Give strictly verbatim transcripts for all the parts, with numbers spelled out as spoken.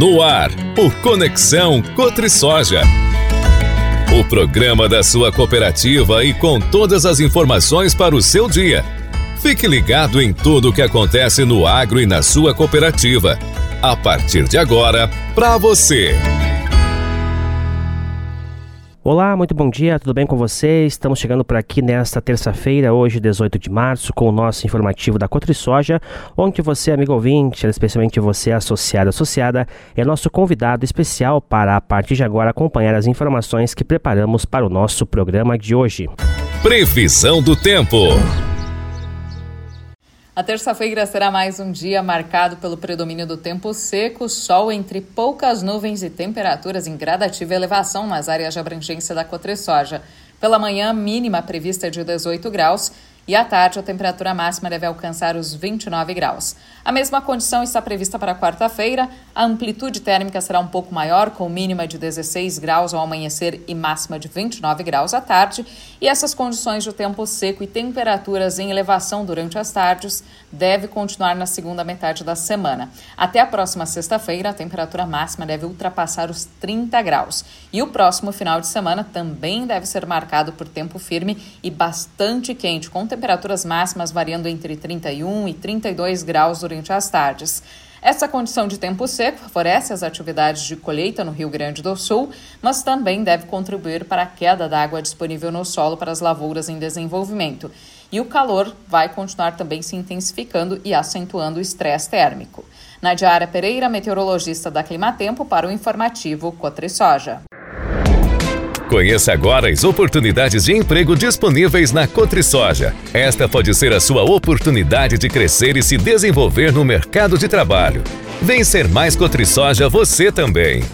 No ar, o Conexão CotriSoja. O programa da sua cooperativa e com todas as informações para o seu dia. Fique ligado em tudo o que acontece no agro e na sua cooperativa. A partir de agora, para você. Olá, muito bom dia, tudo bem com você? Estamos chegando por aqui nesta terça-feira, hoje dezoito de março, com o nosso informativo da CotriSoja, onde você, amigo ouvinte, especialmente você, associado, associada, é nosso convidado especial para, a partir de agora, acompanhar as informações que preparamos para o nosso programa de hoje. Previsão do tempo. A terça-feira será mais um dia marcado pelo predomínio do tempo seco, sol entre poucas nuvens e temperaturas em gradativa elevação nas áreas de abrangência da CotriSoja. Pela manhã, mínima prevista de dezoito graus e à tarde a temperatura máxima deve alcançar os vinte e nove graus. A mesma condição está prevista para quarta-feira. A amplitude térmica será um pouco maior, com mínima de dezesseis graus ao amanhecer e máxima de vinte e nove graus à tarde. E essas condições de tempo seco e temperaturas em elevação durante as tardes deve continuar na segunda metade da semana. Até a próxima sexta-feira, a temperatura máxima deve ultrapassar os trinta graus. E o próximo final de semana também deve ser marcado por tempo firme e bastante quente, com temperaturas máximas variando entre trinta e um e trinta e dois graus durante as tardes. Essa condição de tempo seco favorece as atividades de colheita no Rio Grande do Sul, mas também deve contribuir para a queda da água disponível no solo para as lavouras em desenvolvimento. E o calor vai continuar também se intensificando e acentuando o estresse térmico. Nadiara Pereira, meteorologista da Climatempo, para o informativo CotriSoja. Conheça agora as oportunidades de emprego disponíveis na CotriSoja. Esta pode ser a sua oportunidade de crescer e se desenvolver no mercado de trabalho. Vem ser mais CotriSoja você também.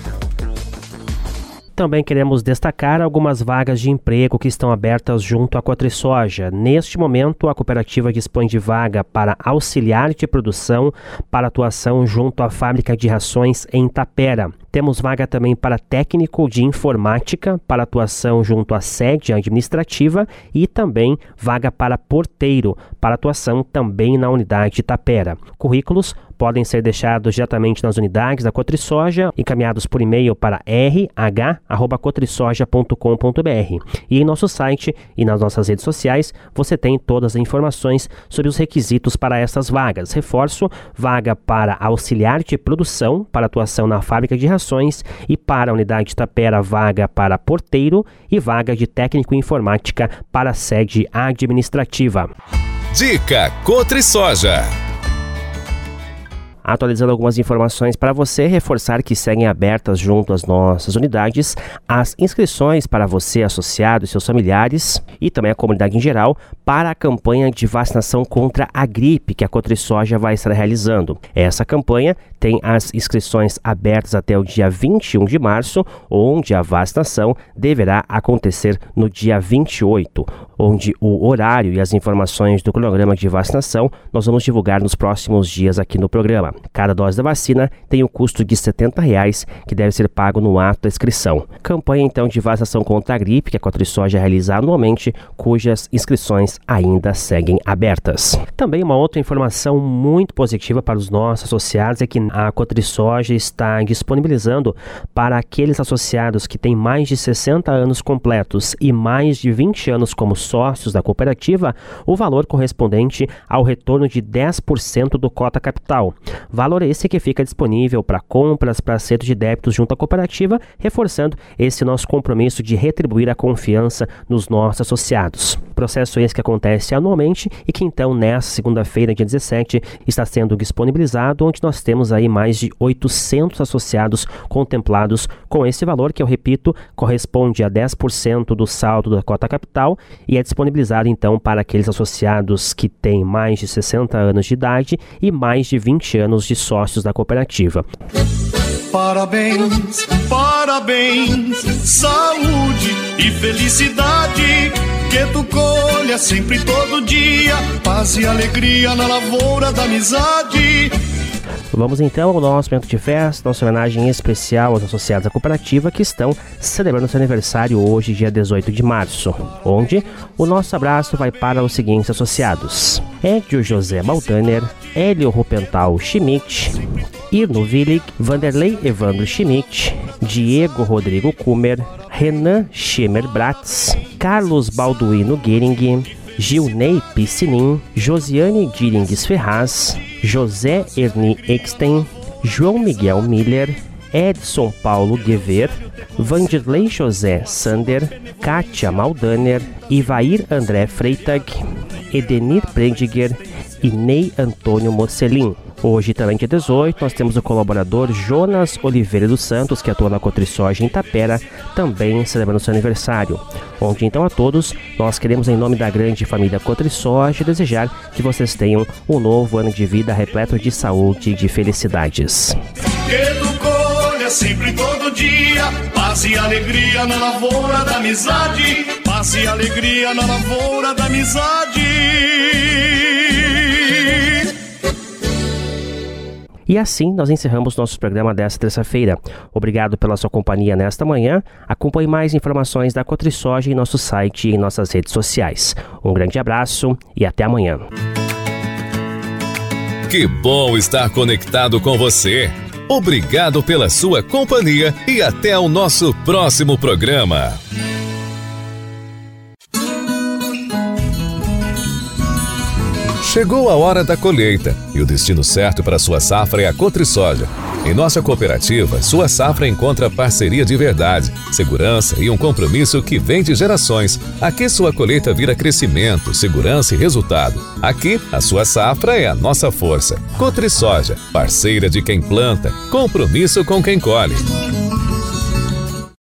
Também queremos destacar algumas vagas de emprego que estão abertas junto à CotriSoja. Neste momento, a cooperativa dispõe de vaga para auxiliar de produção para atuação junto à fábrica de rações em Tapera. Temos vaga também para técnico de informática para atuação junto à sede administrativa e também vaga para porteiro para atuação também na unidade de Tapera. Currículos podem ser deixados diretamente nas unidades da CotriSoja, encaminhados por e-mail para r h arroba cotrisoja ponto com ponto b r. E em nosso site e nas nossas redes sociais você tem todas as informações sobre os requisitos para essas vagas. Reforço, vaga para auxiliar de produção para atuação na fábrica de rações e para a unidade de Tapera, vaga para porteiro e vaga de técnico em informática para a sede administrativa. Dica CotriSoja. Atualizando algumas informações para você, reforçar que seguem abertas junto às nossas unidades as inscrições para você, associado e seus familiares e também a comunidade em geral para a campanha de vacinação contra a gripe que a CotriSoja vai estar realizando. Essa campanha tem as inscrições abertas até o dia vinte e um de março, onde a vacinação deverá acontecer no dia vinte e oito, onde o horário e as informações do cronograma de vacinação nós vamos divulgar nos próximos dias aqui no programa. Cada dose da vacina tem o custo de setenta reais, que deve ser pago no ato da inscrição. Campanha, então, de vacinação contra a gripe, que a CotriSoja realiza anualmente, cujas inscrições ainda seguem abertas. Também uma outra informação muito positiva para os nossos associados é que a CotriSoja está disponibilizando para aqueles associados que têm mais de sessenta anos completos e mais de vinte anos como sócios da cooperativa, o valor correspondente ao retorno de dez por cento do cota capital. Valor esse que fica disponível para compras, para acerto de débitos junto à cooperativa, reforçando esse nosso compromisso de retribuir a confiança nos nossos associados. Processo esse que acontece anualmente e que então nessa segunda-feira, dia dezessete, está sendo disponibilizado, onde nós temos aí mais de oitocentos associados contemplados com esse valor, que eu repito, corresponde a dez por cento do saldo da cota capital e é disponibilizado então para aqueles associados que têm mais de sessenta anos de idade e mais de vinte anos de sócios da cooperativa. Parabéns, parabéns, saúde e felicidade, que tu colha sempre todo dia, paz e alegria na lavoura da amizade. Vamos então ao nosso momento de festa, nossa homenagem especial aos associados à cooperativa que estão celebrando seu aniversário hoje, dia dezoito de março, onde o nosso abraço vai para os seguintes associados: Edio José Maldaner, Hélio Rupental Schmidt, Irno Willig, Vanderlei Evandro Schmidt, Diego Rodrigo Kummer, Renan Schimmer Bratz, Carlos Balduino Gering, Gilney Piscinin, Josiane Dirings Ferraz, José Erni Eckstein, João Miguel Miller, Edson Paulo Guever, Vanderlei José Sander, Kátia Maldaner, Ivair André Freitag, Edenir Prendiger e Ney Antônio Mocelin. Hoje, também dia dezoito, nós temos o colaborador Jonas Oliveira dos Santos, que atua na Cotrisoja em Itapera, também celebrando seu aniversário. Onde, então, a todos, nós queremos, em nome da grande família Cotrisoja, desejar que vocês tenham um novo ano de vida repleto de saúde e de felicidades. Que tu colha sempre todo dia, paz e alegria na lavoura da amizade, paz e alegria na lavoura da amizade. E assim nós encerramos nosso programa desta terça-feira. Obrigado pela sua companhia nesta manhã. Acompanhe mais informações da Cotrisoja em nosso site e em nossas redes sociais. Um grande abraço e até amanhã. Que bom estar conectado com você. Obrigado pela sua companhia e até o nosso próximo programa. Chegou a hora da colheita e o destino certo para sua safra é a Cotrisoja. Em nossa cooperativa, sua safra encontra parceria de verdade, segurança e um compromisso que vem de gerações. Aqui sua colheita vira crescimento, segurança e resultado. Aqui, a sua safra é a nossa força. Cotrisoja, parceira de quem planta, compromisso com quem colhe.